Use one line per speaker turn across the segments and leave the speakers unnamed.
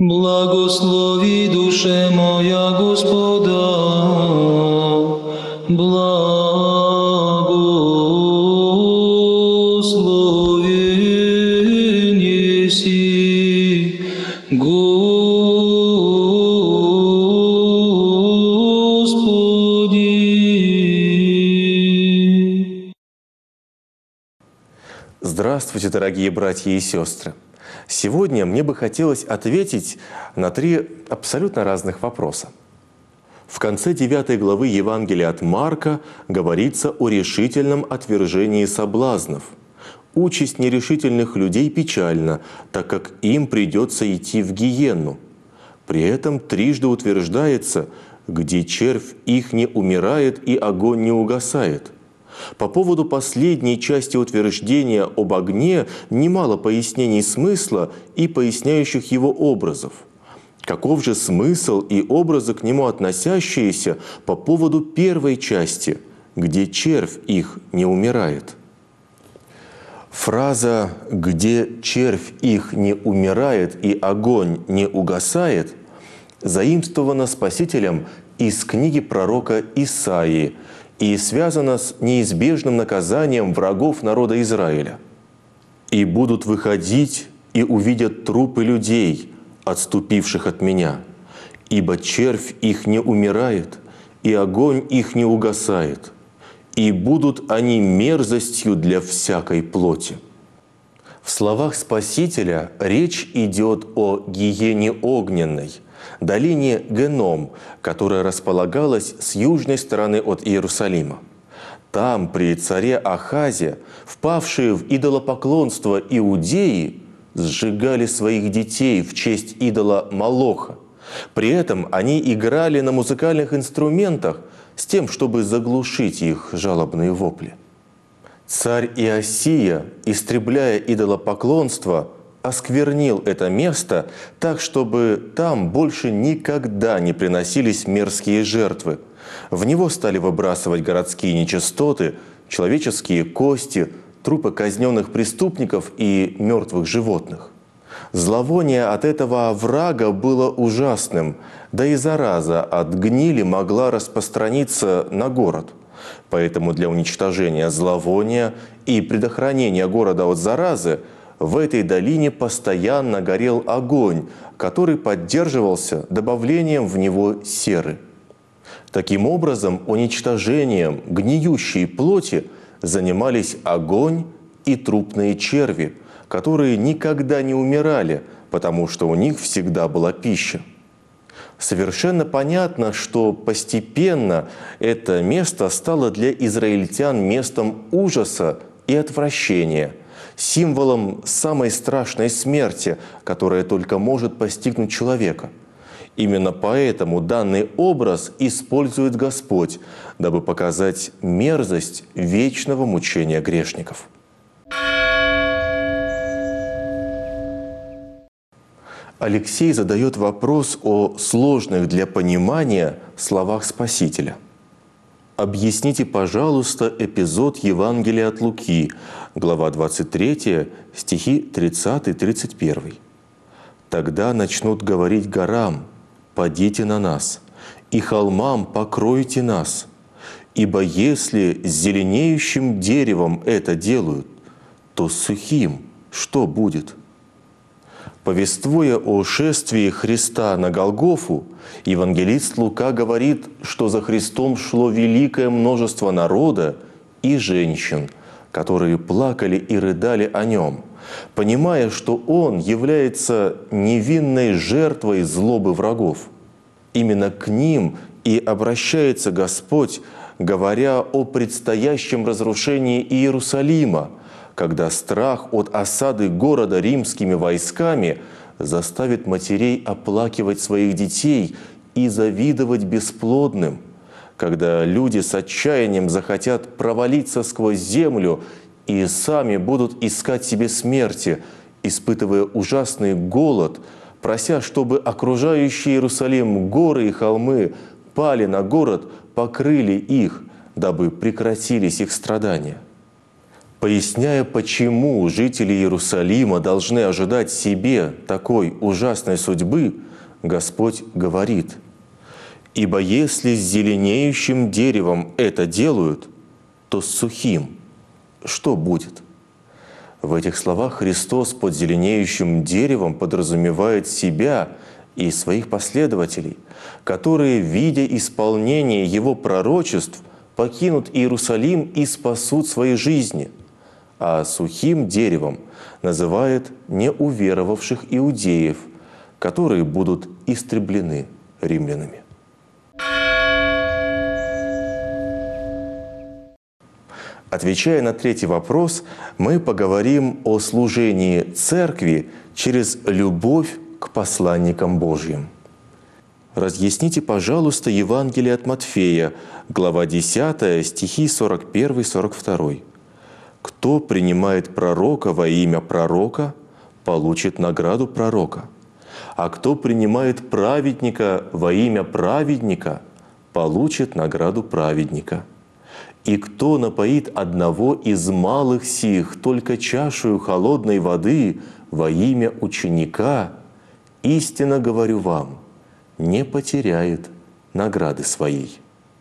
Благослови, душе моя, Господа, благословен еси, Господи.
Здравствуйте, дорогие братья и сестры! Сегодня мне бы хотелось ответить на 3 абсолютно разных вопроса. В конце 9 главы Евангелия от Марка говорится о решительном отвержении соблазнов. Участь нерешительных людей печальна, так как им придется идти в гиенну. При этом трижды утверждается, где червь их не умирает и огонь не угасает. По поводу последней части утверждения об огне немало пояснений смысла и поясняющих его образов. Каков же смысл и образы к нему относящиеся по поводу первой части, где червь их не умирает? Фраза «где червь их не умирает и огонь не угасает» заимствована Спасителем из книги пророка Исаии и связана с неизбежным наказанием врагов народа Израиля. «И будут выходить и увидят трупы людей, отступивших от меня, ибо червь их не умирает, и огонь их не угасает, и будут они мерзостью для всякой плоти». В словах Спасителя речь идет о гиене огненной, долине Геном, которая располагалась с южной стороны от Иерусалима. Там, при царе Ахазе, впавшие в идолопоклонство иудеи сжигали своих детей в честь идола Молоха. При этом они играли на музыкальных инструментах с тем, чтобы заглушить их жалобные вопли. Царь Иосия, истребляя идолопоклонство, осквернил это место так, чтобы там больше никогда не приносились мерзкие жертвы. В него стали выбрасывать городские нечистоты, человеческие кости, трупы казненных преступников и мертвых животных. Зловоние от этого оврага было ужасным, да и зараза от гнили могла распространиться на город. Поэтому для уничтожения зловония и предохранения города от заразы в этой долине постоянно горел огонь, который поддерживался добавлением в него серы. Таким образом, уничтожением гниющей плоти занимались огонь и трупные черви, которые никогда не умирали, потому что у них всегда была пища. Совершенно понятно, что постепенно это место стало для израильтян местом ужаса и отвращения, символом самой страшной смерти, которая только может постигнуть человека. Именно поэтому данный образ использует Господь, дабы показать мерзость вечного мучения грешников. Алексей задает вопрос о сложных для понимания словах Спасителя. Объясните, пожалуйста, эпизод Евангелия от Луки, глава 23, стихи 30-31. «Тогда начнут говорить горам: падите на нас, и холмам: покройте нас. Ибо если с зеленеющим деревом это делают, то с сухим что будет?» Повествуя о шествии Христа на Голгофу, евангелист Лука говорит, что за Христом шло великое множество народа и женщин, которые плакали и рыдали о Нем, понимая, что Он является невинной жертвой злобы врагов. Именно к ним и обращается Господь, говоря о предстоящем разрушении Иерусалима, когда страх от осады города римскими войсками заставит матерей оплакивать своих детей и завидовать бесплодным, когда люди с отчаянием захотят провалиться сквозь землю и сами будут искать себе смерти, испытывая ужасный голод, прося, чтобы окружающие Иерусалим горы и холмы пали на город, покрыли их, дабы прекратились их страдания. Поясняя, почему жители Иерусалима должны ожидать себе такой ужасной судьбы, Господь говорит: «Ибо если с зеленеющим деревом это делают, то с сухим что будет?» В этих словах Христос под зеленеющим деревом подразумевает себя и своих последователей, которые, видя исполнение Его пророчеств, покинут Иерусалим и спасут свои жизни. А сухим деревом называет неуверовавших иудеев, которые будут истреблены римлянами. Отвечая на третий вопрос, мы поговорим о служении Церкви через любовь к посланникам Божьим. Разъясните, пожалуйста, Евангелие от Матфея, глава 10, стихи 41-42. «Кто принимает пророка во имя пророка, получит награду пророка, а кто принимает праведника во имя праведника, получит награду праведника. И кто напоит одного из малых сих только чашею холодной воды во имя ученика, истинно говорю вам, не потеряет награды своей».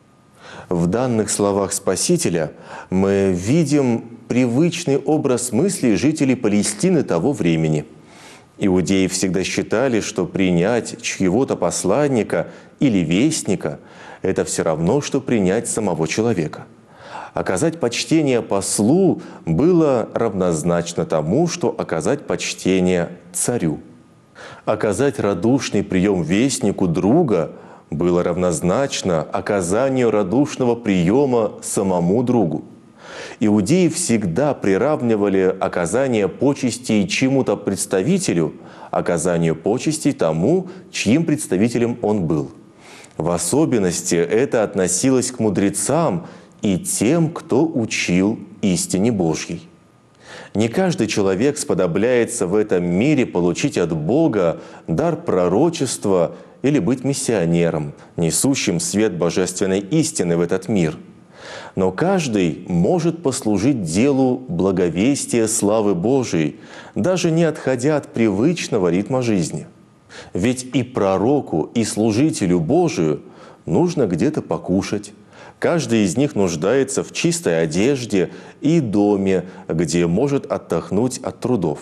В данных словах Спасителя мы видим привычный образ мыслей жителей Палестины того времени. Иудеи всегда считали, что принять чьего-то посланника или вестника – это все равно, что принять самого человека. Оказать почтение послу было равнозначно тому, что оказать почтение царю. Оказать радушный прием вестнику друга было равнозначно оказанию радушного приема самому другу. Иудеи всегда приравнивали оказание почестей чему-то представителю оказанию почестей тому, чьим представителем он был. В особенности это относилось к мудрецам и тем, кто учил истине Божьей. Не каждый человек сподобляется в этом мире получить от Бога дар пророчества или быть миссионером, несущим свет божественной истины в этот мир. Но каждый может послужить делу благовестия славы Божией, даже не отходя от привычного ритма жизни. Ведь и пророку, и служителю Божию нужно где-то покушать. Каждый из них нуждается в чистой одежде и доме, где может отдохнуть от трудов.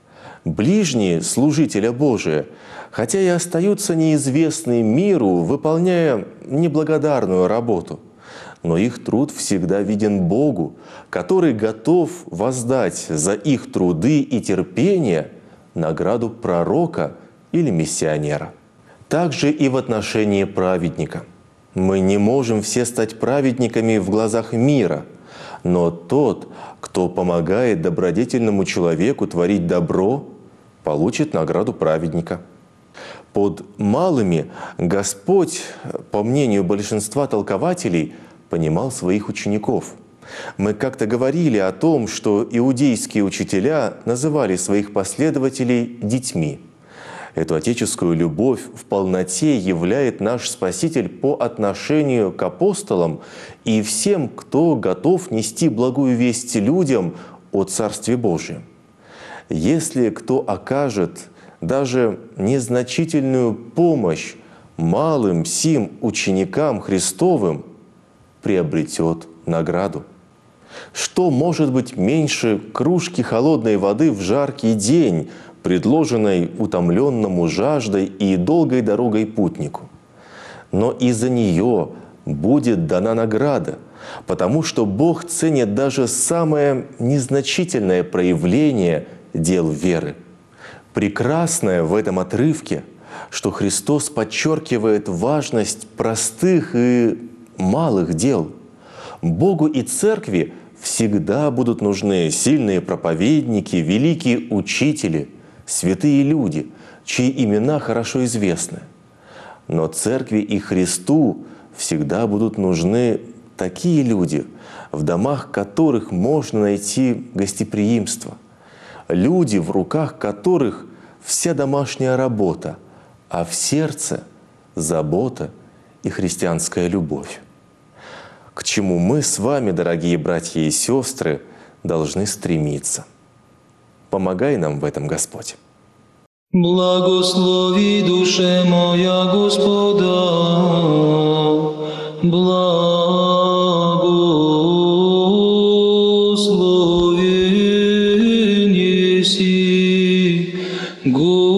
Ближние служителя Божия, хотя и остаются неизвестны миру, выполняя неблагодарную работу, но их труд всегда виден Богу, который готов воздать за их труды и терпение награду пророка или миссионера. Также и в отношении праведника. Мы не можем все стать праведниками в глазах мира, но тот, кто помогает добродетельному человеку творить добро, получит награду праведника. Под малыми Господь, по мнению большинства толкователей, понимал своих учеников. Мы как-то говорили о том, что иудейские учителя называли своих последователей детьми. Эту отеческую любовь в полноте являет наш Спаситель по отношению к апостолам и всем, кто готов нести благую весть людям о Царстве Божьем. Если кто окажет даже незначительную помощь малым сим ученикам Христовым, приобретет награду. Что может быть меньше кружки холодной воды в жаркий день, предложенной утомленному жаждой и долгой дорогой путнику? Но и за нее будет дана награда, потому что Бог ценит даже самое незначительное проявление дел веры. Прекрасное в этом отрывке, что Христос подчеркивает важность простых и малых дел. Богу и Церкви всегда будут нужны сильные проповедники, великие учители, святые люди, чьи имена хорошо известны. Но Церкви и Христу всегда будут нужны такие люди, в домах которых можно найти гостеприимство, люди, в руках которых вся домашняя работа, а в сердце – забота и христианская любовь. К чему мы с вами, дорогие братья и сестры, должны стремиться. Помогай нам в этом, Господь.
Благослови душе моя Господа, благословен еси,